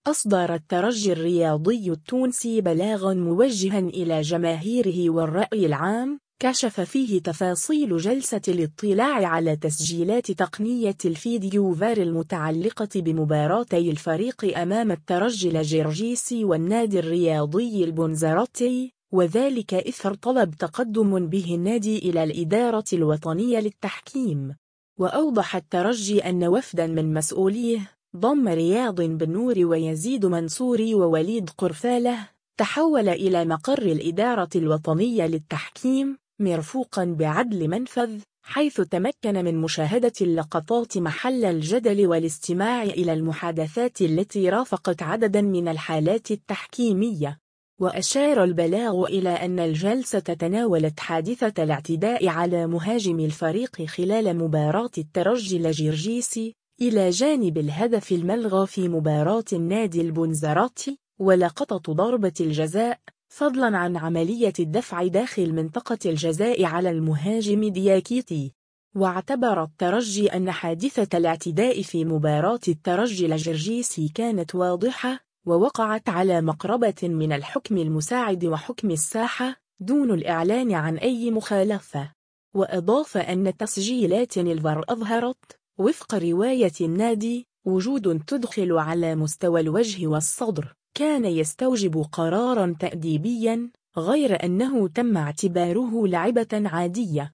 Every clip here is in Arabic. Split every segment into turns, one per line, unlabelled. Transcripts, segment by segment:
أصدر الترجي الرياضي التونسي بلاغاً موجهاً إلى جماهيره والرأي العام، كشف فيه تفاصيل جلسة الاطلاع على تسجيلات تقنية الفيديو فار المتعلقة بمباراتي الفريق أمام الترجي الجرجيسي والنادي الرياضي البنزرتي، وذلك إثر طلب تقدم به النادي إلى الإدارة الوطنية للتحكيم. وأوضح الترجي أن وفداً من مسؤوليه ضم رياض بن نور ويزيد منصوري ووليد قرفالة تحول إلى مقر الإدارة الوطنية للتحكيم مرفوقاً بعدل منفذ، حيث تمكن من مشاهدة اللقطات محل الجدل والاستماع إلى المحادثات التي رافقت عدداً من الحالات التحكيمية. وأشار البلاغ إلى أن الجلسة تناولت حادثة الاعتداء على مهاجم الفريق خلال مباراة الترجي الجرجيسي، إلى جانب الهدف الملغى في مباراة النادي البنزرتي ولقطة ضربة الجزاء، فضلاً عن عملية الدفع داخل منطقة الجزاء على المهاجم دياكيتي. واعتبر الترجي أن حادثة الاعتداء في مباراة الترجي الجرجيسي كانت واضحة ووقعت على مقربة من الحكم المساعد وحكم الساحة دون الإعلان عن أي مخالفة. وأضاف أن تسجيلات الفار أظهرت، وفق رواية النادي، وجود تدخل على مستوى الوجه والصدر كان يستوجب قراراً تأديبياً، غير أنه تم اعتباره لعبة عادية.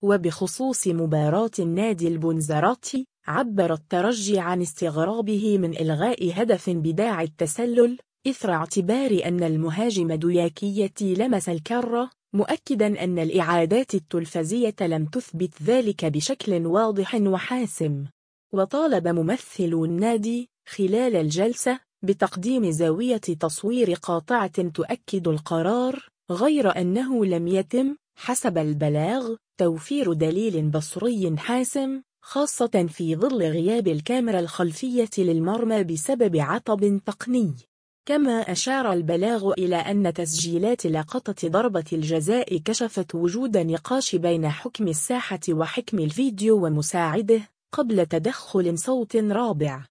وبخصوص مباراة النادي البنزرتي، عبر الترجي عن استغرابه من إلغاء هدف بداعي التسلل إثر اعتبار أن المهاجم دياكيتي لمس الكرة، مؤكداً أن الإعادات التلفزية لم تثبت ذلك بشكل واضح وحاسم. وطالب ممثل النادي خلال الجلسة بتقديم زاوية تصوير قاطعة تؤكد القرار، غير أنه لم يتم حسب البلاغ توفير دليل بصري حاسم، خاصة في ظل غياب الكاميرا الخلفية للمرمى بسبب عطب تقني. كما أشار البلاغ إلى أن تسجيلات لقطة ضربة الجزاء كشفت وجود نقاش بين حكم الساحة وحكم الفيديو ومساعده قبل تدخل صوت رابع.